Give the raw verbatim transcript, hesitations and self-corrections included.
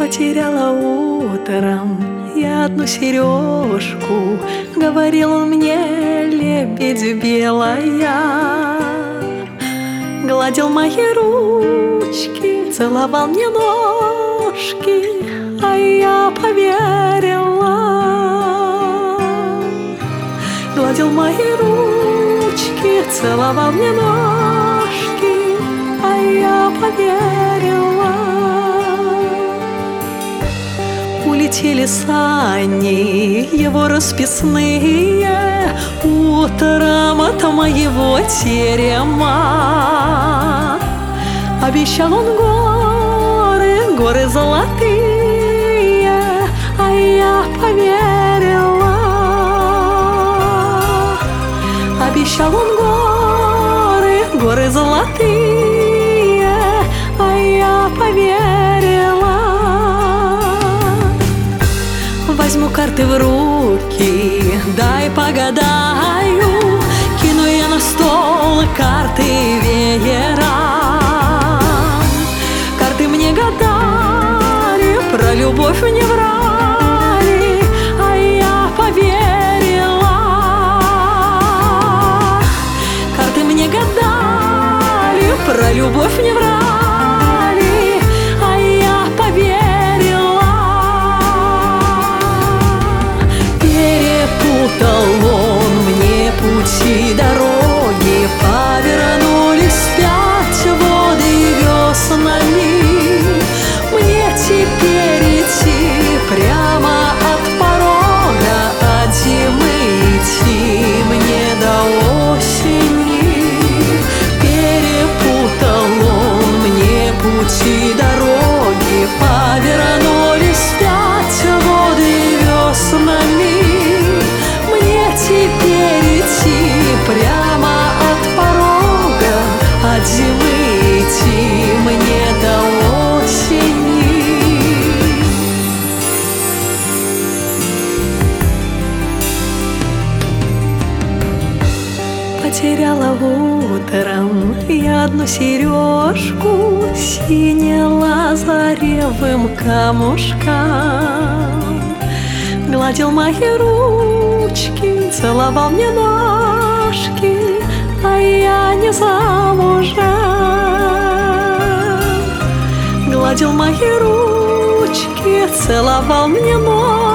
Потеряла утром я одну сережку, говорил он мне, лебедь белая. Гладил мои ручки, целовал мне ножки, а я поверила. Гладил мои ручки, целовал мне ножки, а я поверила. Улетели сани его расписные утром от моего терема. Обещал он горы, горы золотые, а я поверила. Обещал он горы, горы золотые, а я поверила. Возьму карты в руки, дай погадаю, кину я на стол карты веера. Карты мне гадали, про любовь не врали, а я поверила. Карты мне гадали, про любовь не врали, а я поверила. Он мне пути, дороги, повернулись вспять воды веснами. Мне теперь идти прямо от порога, от зимы идти мне до осени. Перепутал он мне пути, дороги, повернулись вспять воды веснами. Теперь идти прямо от порога, от зимы идти мне до осени. Потеряла утром я одну сережку, сине лазаревым камушком. Гладил мои ручки, целовал мне ножки, а я не замужем. Гладил мои ручки, целовал мне ножки,